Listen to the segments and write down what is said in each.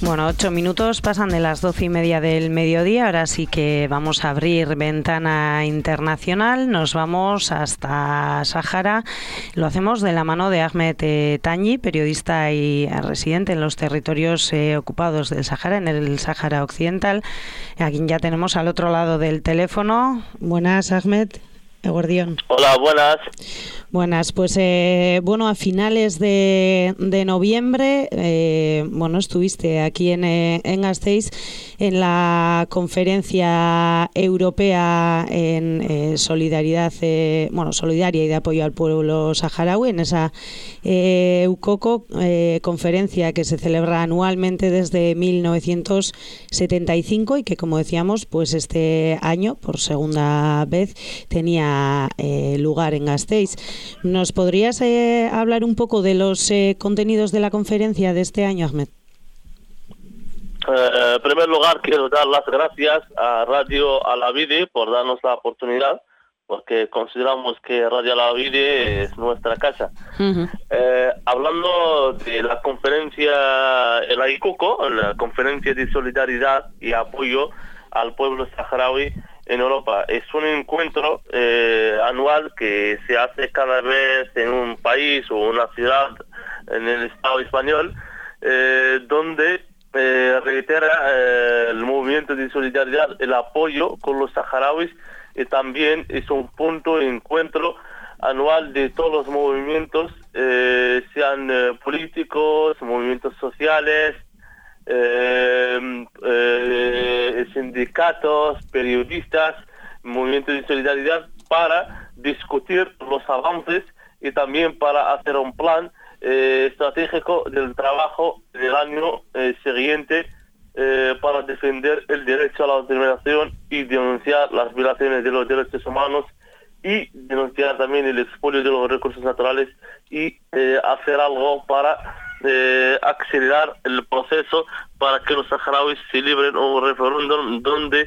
Bueno, 8 minutos pasan de las 12:30 del mediodía. Ahora sí que vamos a abrir ventana internacional. Nos vamos hasta Sáhara. Lo hacemos de la mano de Ahmed Tagni, periodista y residente en los territorios ocupados del Sáhara, en el Sáhara Occidental, a quien ya tenemos al otro lado del teléfono. Buenas, Ahmed. Eguerdión. Hola, buenas. Buenas, pues a finales de noviembre, estuviste aquí en Gasteiz en la conferencia europea en solidaria y de apoyo al pueblo saharaui, en esa EUCOCO, conferencia que se celebra anualmente desde 1975 y que, como decíamos, pues este año, por segunda vez, tenía lugar en Gasteiz. ¿Nos podrías hablar un poco de los contenidos de la conferencia de este año, Ahmed? En primer lugar, quiero dar las gracias a Radio Alavide por darnos la oportunidad, porque consideramos que Radio Alavide es nuestra casa. Uh-huh. Hablando de la conferencia, el ICUCO, la Conferencia de Solidaridad y Apoyo al Pueblo Saharaui en Europa, es un encuentro anual que se hace cada vez en un país o una ciudad en el Estado español, donde reitera el movimiento de solidaridad, el apoyo con los saharauis, y también es un punto de encuentro anual de todos los movimientos, sean políticos, movimientos sociales, sindicatos, periodistas, movimientos de solidaridad, para discutir los avances y también para hacer un plan estratégico del trabajo del año siguiente, para defender el derecho a la autodeterminación y denunciar las violaciones de los derechos humanos y denunciar también el expolio de los recursos naturales y hacer algo para acelerar el proceso para que los saharauis se libren un referéndum donde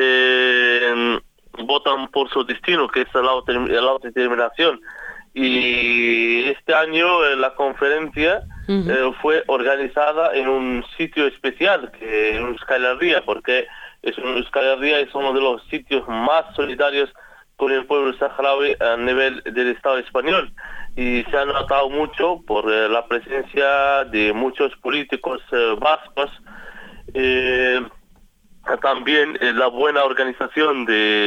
votan por su destino, que es la autodeterminación. Y este año la conferencia fue organizada en un sitio especial, que en Euskal Herria, porque Euskal Herria es uno de los sitios más solidarios con el pueblo saharaui a nivel del Estado español, y se ha notado mucho por la presencia de muchos políticos vascos, también la buena organización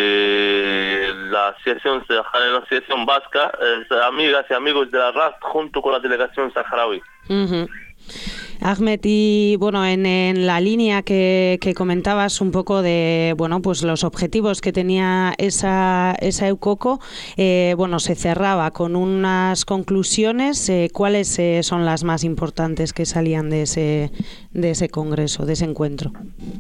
de la Asociación Vasca, amigas y amigos de la RAS, junto con la delegación saharaui. Uh-huh. Ahmed, y en la línea que comentabas un poco de los objetivos que tenía esa EUCOCO, se cerraba con unas conclusiones. ¿Cuáles son las más importantes que salían de ese congreso, de ese encuentro?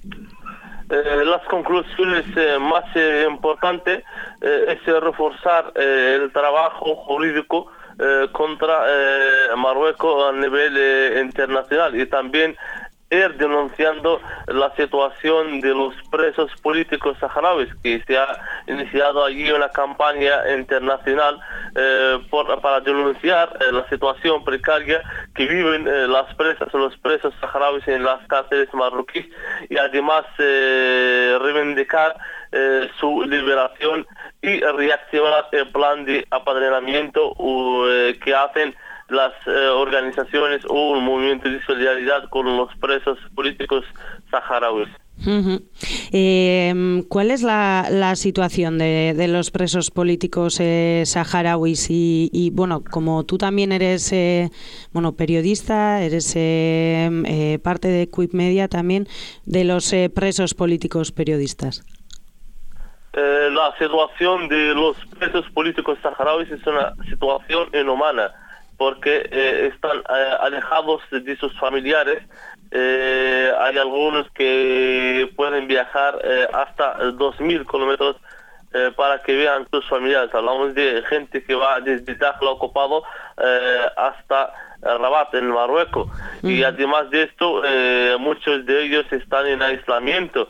Las conclusiones más importantes es reforzar el trabajo jurídico contra Marruecos a nivel internacional, y también ir denunciando la situación de los presos políticos saharauis, que se ha iniciado allí una campaña internacional para denunciar la situación precaria que viven las presas o los presos saharauis en las cárceles marroquíes, y además reivindicar su liberación y reactivar el plan de apadrinamiento que hacen las organizaciones o un movimiento de solidaridad con los presos políticos saharauis. Uh-huh. ¿Cuál es la situación de los presos políticos saharauis? Y como tú también eres periodista, eres parte de Quip Media también, de los presos políticos periodistas. La situación de los presos políticos saharauis es una situación inhumana, porque están alejados de sus familiares. Hay algunos que pueden viajar hasta 2.000 kilómetros para que vean sus familiares. Hablamos de gente que va desde Dakhla ocupado hasta Rabat en Marruecos. Y además de esto, muchos de ellos están en aislamiento.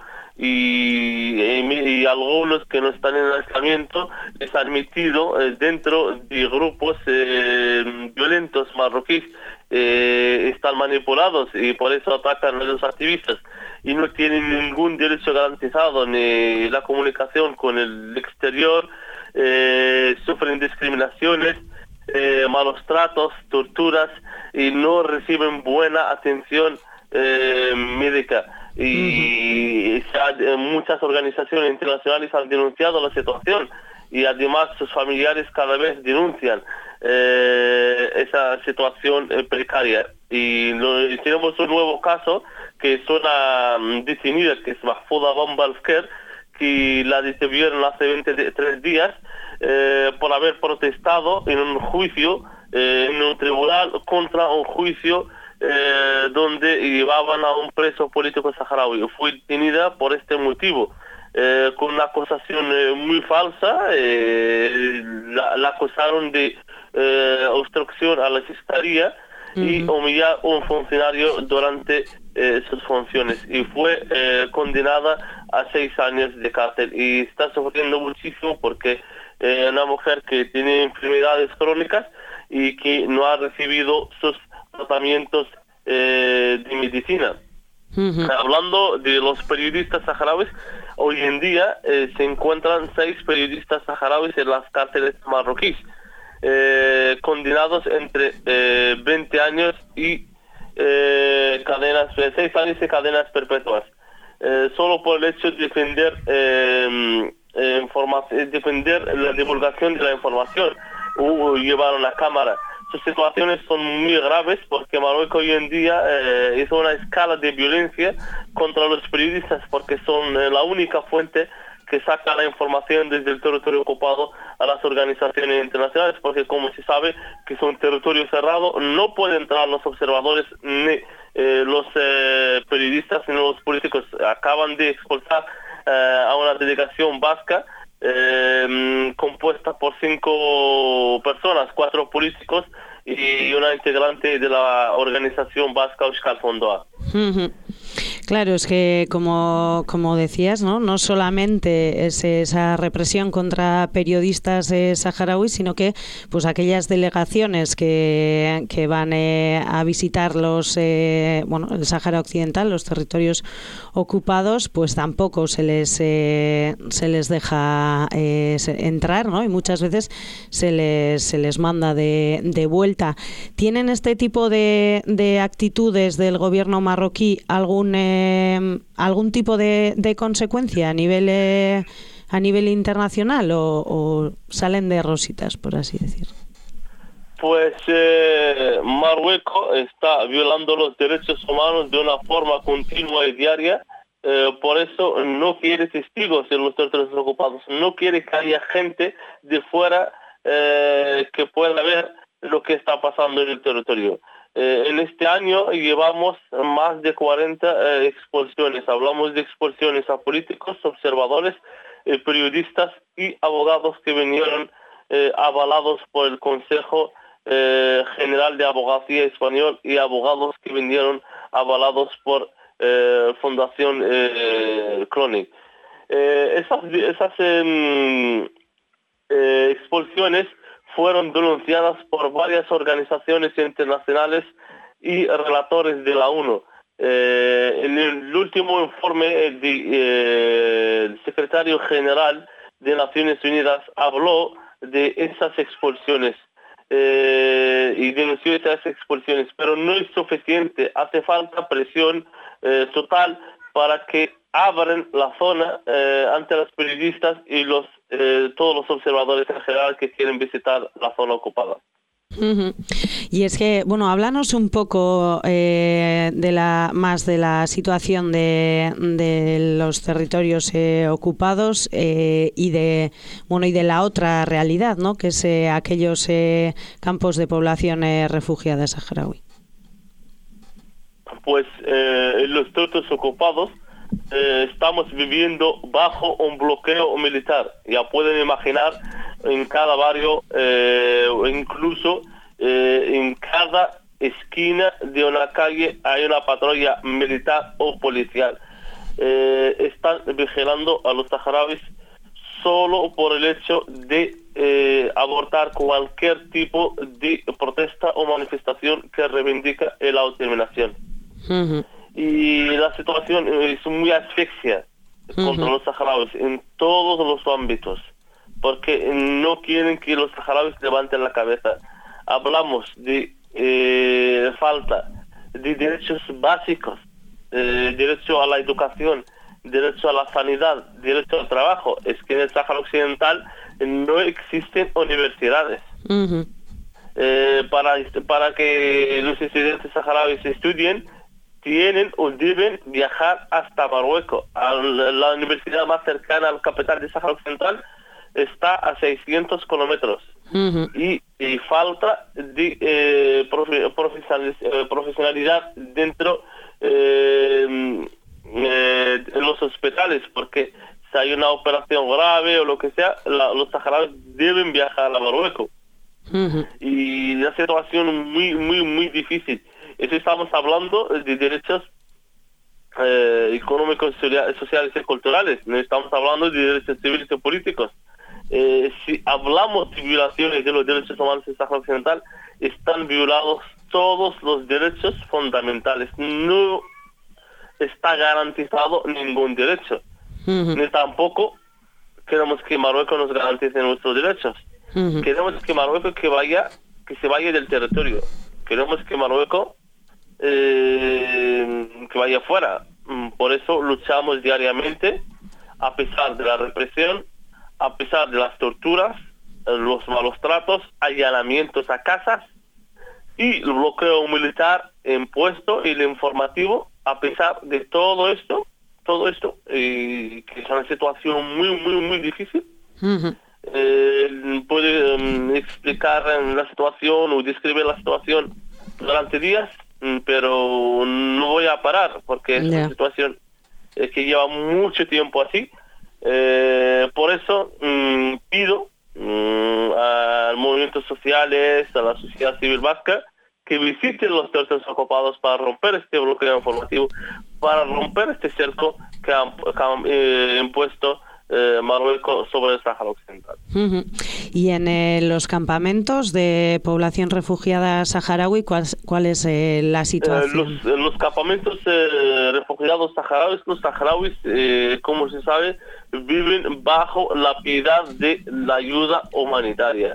Y algunos que no están en aislamiento les han metido dentro de grupos violentos marroquíes, están manipulados y por eso atacan a los activistas y no tienen ningún derecho garantizado ni la comunicación con el exterior, sufren discriminaciones, malos tratos, torturas y no reciben buena atención médica. Y muchas organizaciones internacionales han denunciado la situación y además sus familiares cada vez denuncian esa situación precaria. Y tenemos un nuevo caso que es una detenida que es Mahfouda Bombalsker, que la detuvieron hace 23 días por haber protestado en un juicio, en un tribunal contra un juicio donde llevaban a un preso político saharaui. Fue detenida por este motivo, con una acusación muy falsa. La acusaron de obstrucción a la justicia y humillar a un funcionario durante sus funciones, y fue condenada a 6 años de cárcel y está sufriendo muchísimo porque una mujer que tiene enfermedades crónicas y que no ha recibido sus tratamientos de medicina. Hablando de los periodistas saharauis, hoy en día se encuentran 6 periodistas saharauis en las cárceles marroquíes, condenados entre 20 años y 6 años y cadenas perpetuas, solo por el hecho de defender la divulgación de la información o llevar una cámara. Sus situaciones son muy graves porque Marruecos hoy en día hizo una escala de violencia contra los periodistas porque son la única fuente que saca la información desde el territorio ocupado a las organizaciones internacionales, porque como se sabe que es un territorio cerrado, no pueden entrar los observadores ni los periodistas ni los políticos. Acaban de expulsar a una delegación vasca compuesta por 5 personas, 4 políticos y una integrante de la organización vasca Euskal Fondoa. Claro, es que como decías, no solamente es esa represión contra periodistas saharauis, sino que pues aquellas delegaciones que van a visitar el Sáhara Occidental, los territorios ocupados, pues tampoco se les deja entrar, ¿no? Y muchas veces se les manda de vuelta. ¿Tienen este tipo de actitudes del gobierno marroquí algún tipo de consecuencia a nivel internacional o salen de rositas, por así decir? Pues Marruecos está violando los derechos humanos de una forma continua y diaria, por eso no quiere testigos en los territorios ocupados, no quiere que haya gente de fuera que pueda ver lo que está pasando en el territorio. En este año llevamos más de 40 expulsiones. Hablamos de expulsiones a políticos, observadores, periodistas y abogados que vinieron avalados por el Consejo General de Abogacía Español y abogados que vinieron avalados por Fundación Chronic. Esas expulsiones fueron denunciadas por varias organizaciones internacionales y relatores de la ONU. En el último informe del secretario general de Naciones Unidas habló de esas expulsiones y denunció esas expulsiones, pero no es suficiente, hace falta presión total para que abran la zona ante los periodistas y todos los observadores en general que quieren visitar la zona ocupada. Y es que, háblanos un poco de la situación de los territorios ocupados y de la otra realidad, ¿no? Que es aquellos campos de población refugiada saharaui. Pues en los territorios ocupados estamos viviendo bajo un bloqueo militar. Ya pueden imaginar, en cada barrio, incluso en cada esquina de una calle hay una patrulla militar o policial. Están vigilando a los saharauis solo por el hecho de abortar cualquier tipo de protesta o manifestación que reivindica la autodeterminación. Y la situación es muy asfixia contra los saharauis en todos los ámbitos, porque no quieren que los saharauis levanten la cabeza. Hablamos de falta de derechos básicos, derecho a la educación, derecho a la sanidad, derecho al trabajo. Es que en el Sáhara Occidental no existen universidades. Para que los estudiantes saharauis estudien, tienen o deben viajar hasta Marruecos. La universidad más cercana a la capital de Sáhara Occidental está a 600 kilómetros. Y falta de profesionalidad dentro de los hospitales, porque si hay una operación grave o lo que sea, los saharauis deben viajar a Marruecos. Y la situación muy difícil. Eso estamos hablando de derechos económicos, sociales y culturales. No estamos hablando de derechos civiles y políticos. Si hablamos de violaciones de los derechos humanos en Sáhara Occidental, están violados todos los derechos fundamentales. No está garantizado ningún derecho. Ni tampoco queremos que Marruecos nos garantice nuestros derechos. Queremos que Marruecos que se vaya del territorio. Queremos que Marruecos que vaya fuera. Por eso luchamos diariamente, a pesar de la represión, a pesar de las torturas, los malos tratos, allanamientos a casas y el bloqueo militar impuesto y el informativo. A pesar de todo esto, que es una situación muy difícil. Puede explicar la situación o describir la situación durante días, pero no voy a parar porque es una situación que lleva mucho tiempo así. Por eso pido a movimientos sociales, a la sociedad civil vasca, que visiten los territorios ocupados para romper este bloqueo informativo, para romper este cerco que han impuesto Marruecos sobre el Sáhara Occidental. Y en los campamentos de población refugiada saharaui, ¿cuál es la situación? Los campamentos refugiados saharauis, los saharauis, como se sabe, viven bajo la piedad de la ayuda humanitaria.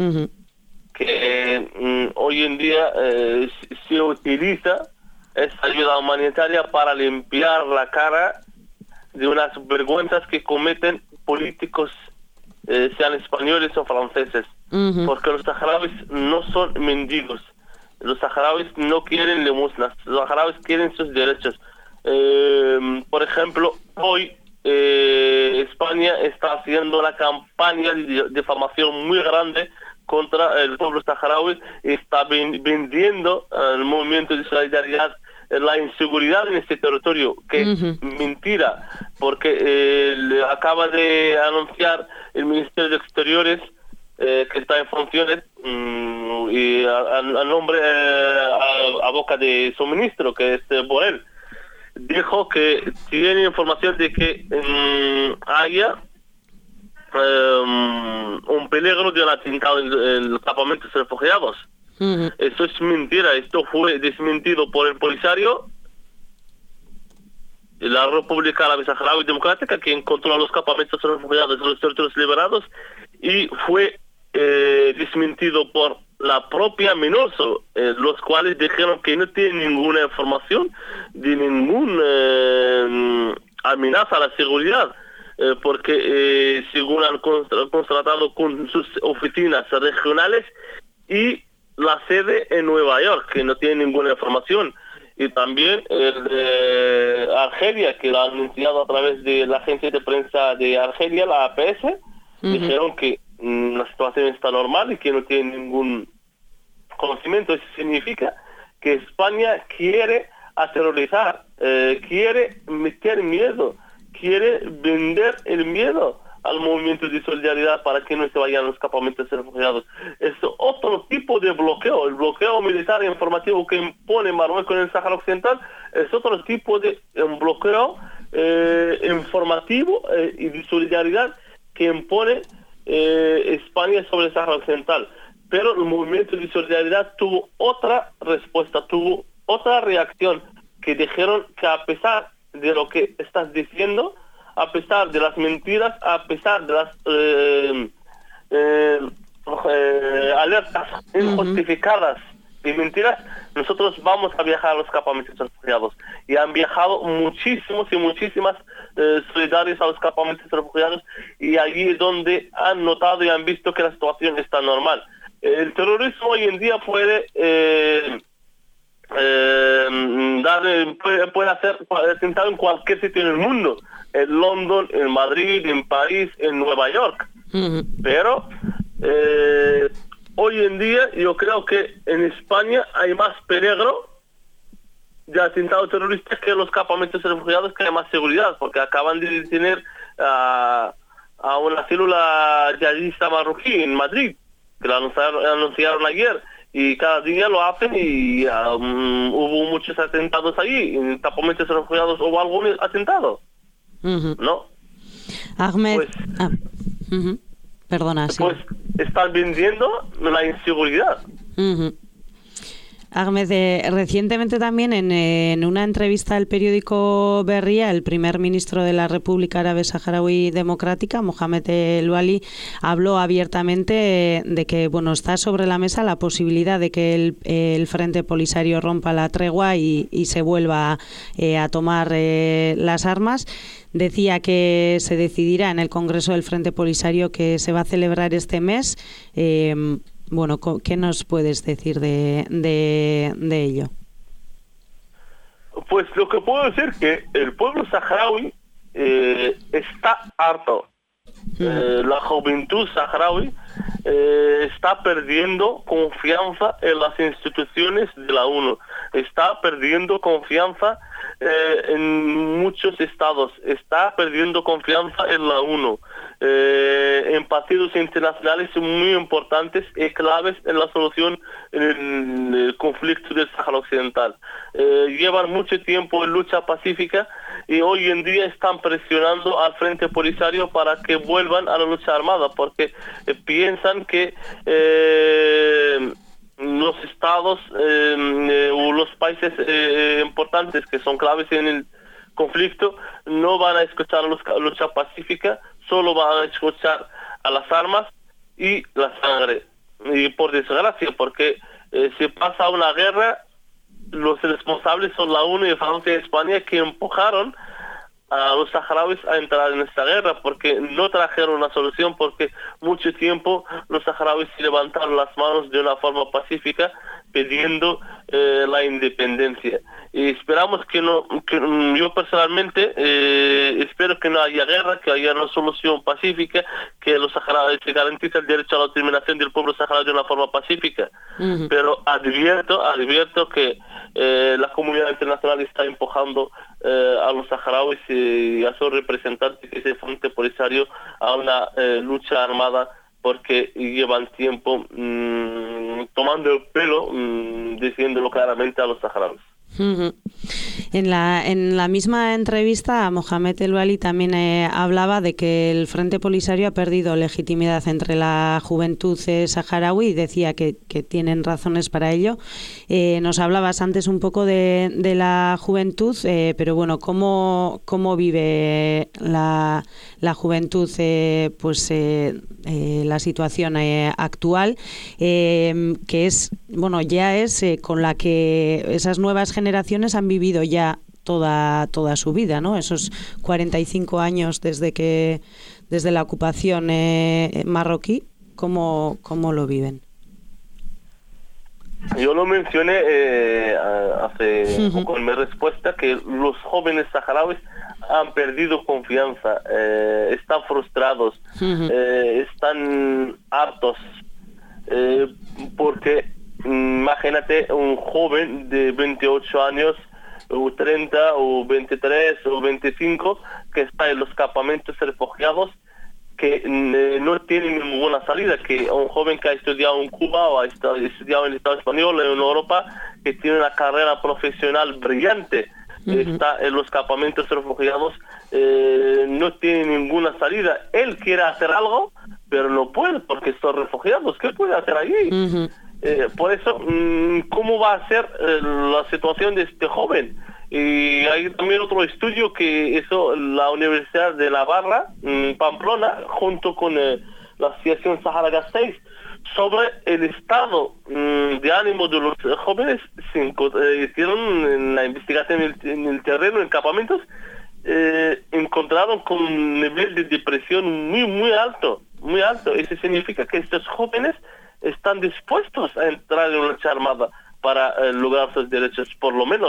Que hoy en día se utiliza esa ayuda humanitaria para limpiar la cara de unas vergüenzas que cometen políticos, sean españoles o franceses, porque los saharauis no son mendigos, los saharauis no quieren limosnas, los saharauis quieren sus derechos. Por ejemplo, hoy España está haciendo una campaña de difamación muy grande contra el pueblo saharaui, está vendiendo al movimiento de solidaridad la inseguridad en este territorio, que es mentira, porque acaba de anunciar el Ministerio de Exteriores que está en funciones y a nombre a boca de su ministro, que es Borrell, dijo que tiene información de que haya un peligro de un atentado en los campamentos refugiados. Esto es mentira. Esto fue desmentido por el Polisario, la República Árabe Saharaui Democrática, que controla los campamentos refugiados en los territorios liberados, y fue desmentido por la propia MINURSO, los cuales dijeron que no tienen ninguna información de ninguna amenaza a la seguridad, porque según han constatado con sus oficinas regionales y la sede en Nueva York, que no tiene ninguna información. Y también el de Argelia, que lo han anunciado a través de la agencia de prensa de Argelia, la APS, dijeron que la situación está normal y que no tiene ningún conocimiento. Eso significa que España quiere aterrorizar, quiere meter miedo, quiere vender el miedo al movimiento de solidaridad para que no se vayan los campamentos refugiados. Es otro tipo de bloqueo. El bloqueo militar e informativo que impone Marruecos en el Sáhara Occidental es otro tipo de bloqueo informativo y de solidaridad que impone España sobre el Sáhara Occidental. Pero el movimiento de solidaridad tuvo otra respuesta, tuvo otra reacción, que dijeron que a pesar de lo que estás diciendo, a pesar de las mentiras, a pesar de las alertas injustificadas y mentiras, nosotros vamos a viajar a los campamentos refugiados. Y han viajado muchísimos y muchísimas solidarios a los campamentos refugiados, y allí es donde han notado y han visto que la situación está normal. El terrorismo hoy en día puede hacer atentado en cualquier sitio en el mundo, en London, en Madrid, en París, en Nueva York. Pero hoy en día yo creo que en España hay más peligro de atentado terrorista que en los campamentos refugiados, que hay más seguridad, porque acaban de detener a una célula yihadista marroquí en Madrid, que la anunciaron ayer, y cada día lo hacen, y hubo muchos atentados allí. En campamentos refugiados hubo algún atentado, ¿no? Ahmed, pues, perdona, sí. Pues están vendiendo la inseguridad. Ahmed, recientemente también en una entrevista al periódico Berria, el primer ministro de la República Árabe Saharaui Democrática, Mohamed El Wali, habló abiertamente de que está sobre la mesa la posibilidad de que el Frente Polisario rompa la tregua y se vuelva a tomar las armas. Decía que se decidirá en el Congreso del Frente Polisario, que se va a celebrar este mes. ¿Qué nos puedes decir de ello? Pues lo que puedo decir es que el pueblo saharaui está harto. La juventud saharaui está perdiendo confianza en las instituciones de la ONU, está perdiendo confianza en muchos estados, está perdiendo confianza en la ONU, en partidos internacionales muy importantes y claves en la solución en el conflicto del Sáhara Occidental. Llevan mucho tiempo en lucha pacífica, y hoy en día están presionando al Frente Polisario para que vuelvan a la lucha armada, porque piensan que los estados o los países importantes que son claves en el conflicto no van a escuchar la lucha pacífica, solo van a escuchar a las armas y la sangre. Y por desgracia, porque si pasa una guerra, los responsables son la ONU y Francia y España, que empujaron a los saharauis a entrar en esta guerra, porque no trajeron una solución, porque mucho tiempo los saharauis se levantaron las manos de una forma pacífica pidiendo la independencia. Y esperamos que no, yo personalmente espero que no haya guerra, que haya una solución pacífica, que los saharauis se garantice el derecho a la autodeterminación del pueblo saharaui de una forma pacífica. Pero advierto que la comunidad internacional está empujando a los saharauis y a sus representantes, que es el Frente Polisario, a una lucha armada, porque llevan tiempo tomando el pelo, diciéndolo claramente a los saharauis. En la misma entrevista, Mohamed El Wali también hablaba de que el Frente Polisario ha perdido legitimidad entre la juventud saharaui, y decía que tienen razones para ello. Nos hablabas antes un poco de la juventud, pero ¿cómo vive la juventud la situación actual, que es ya es con la que esas nuevas generaciones han vivido ya toda su vida, ¿no? Esos 45 años desde la ocupación marroquí, ¿cómo lo viven? Yo lo mencioné hace poco en mi respuesta, que los jóvenes saharauis han perdido confianza, están frustrados, están hartos, porque imagínate un joven de 28 años, o 30, o 23, o 25, que está en los campamentos refugiados, que no tiene ninguna salida, que un joven que ha estudiado en Cuba o ha estudiado en el Estado español, en Europa, que tiene una carrera profesional brillante, está en los campamentos refugiados, no tiene ninguna salida. Él quiere hacer algo, pero no puede porque son refugiados. ¿Qué puede hacer allí? Ujú. Por eso, ¿cómo va a ser la situación de este joven? Y hay también otro estudio que hizo la Universidad de Navarra, Pamplona, junto con la Asociación Sahara Gasteiz, sobre el estado de ánimo de los jóvenes. Hicieron en la investigación en el terreno, en campamentos, encontraron con un nivel de depresión muy alto, muy alto. Eso significa que estos jóvenes están dispuestos a entrar en una lucha armada para lograr sus derechos, por lo menos,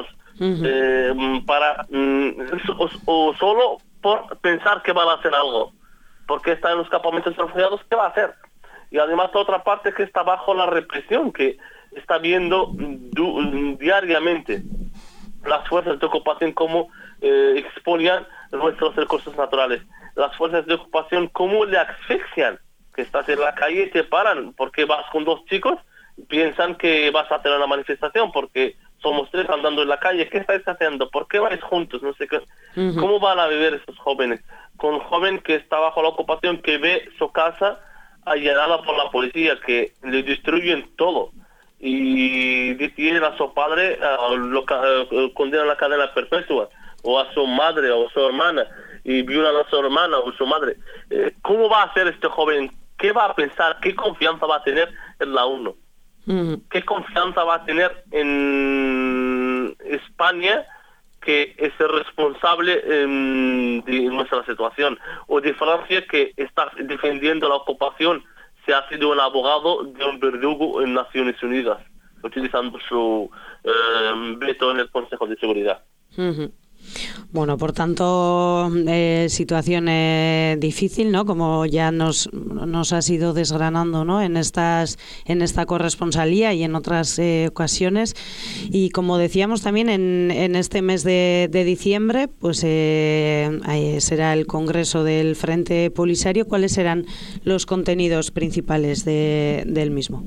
o solo por pensar que van a hacer algo, porque está en los campamentos refugiados, ¿qué va a hacer? Y además otra parte que está bajo la represión, que está viendo diariamente las fuerzas de ocupación cómo expolian nuestros recursos naturales, las fuerzas de ocupación cómo le asfixian, que estás en la calle y te paran porque vas con dos chicos, piensan que vas a tener una manifestación porque somos tres andando en la calle. ¿Qué estáis haciendo? ¿Por qué vais juntos? No sé qué. ¿Cómo van a vivir esos jóvenes? Con un joven que está bajo la ocupación, que ve su casa allanada por la policía, que le destruyen todo y detienen a su padre, condenan a la cadena perpetua, o a su madre o a su hermana, y violan a su hermana o su madre. ¿Cómo va a ser este joven? ¿Qué va a pensar? ¿Qué confianza va a tener en la ONU? ¿Qué confianza va a tener en España, que es el responsable de nuestra situación? O de Francia, que está defendiendo la ocupación, se ha sido un abogado de un verdugo en Naciones Unidas, utilizando su veto en el Consejo de Seguridad. Bueno, por tanto, situación difícil, ¿no? Como ya nos has ido desgranando, ¿no? En esta corresponsalía y en otras ocasiones. Y como decíamos también, en este mes de diciembre, pues será el Congreso del Frente Polisario. ¿Cuáles serán los contenidos principales del mismo?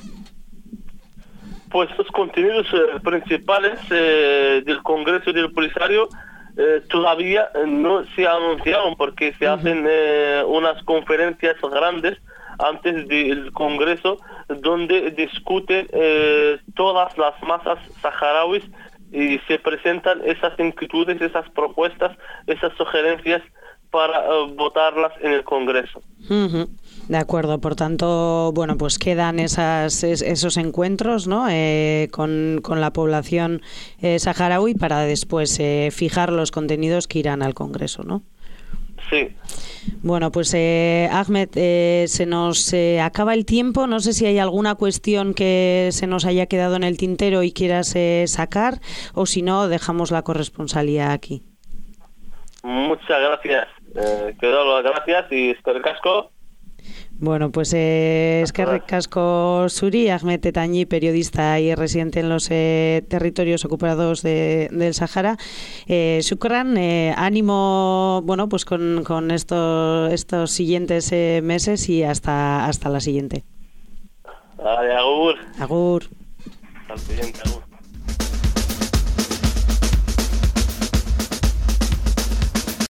Pues los contenidos principales del Congreso del Polisario todavía no se anunciaron, porque se hacen unas conferencias grandes antes del Congreso donde discuten todas las masas saharauis y se presentan esas inquietudes, esas propuestas, esas sugerencias para votarlas en el Congreso. De acuerdo, por tanto, bueno, pues quedan esos encuentros, ¿no? Con la población saharaui para después fijar los contenidos que irán al Congreso, ¿no? Sí. Bueno, pues Ahmed, se nos acaba el tiempo. No sé si hay alguna cuestión que se nos haya quedado en el tintero y quieras sacar, o si no, dejamos la corresponsalía aquí. Muchas gracias. Quedo las gracias y eskerrik asko. Bueno, pues eskerrik asko zuri, Ahmed Tetañi, periodista y residente en los territorios ocupados del Sahara. Shukran, ánimo, bueno, pues con estos siguientes meses y hasta la siguiente. Vale, agur. Agur. Hasta el siguiente, agur.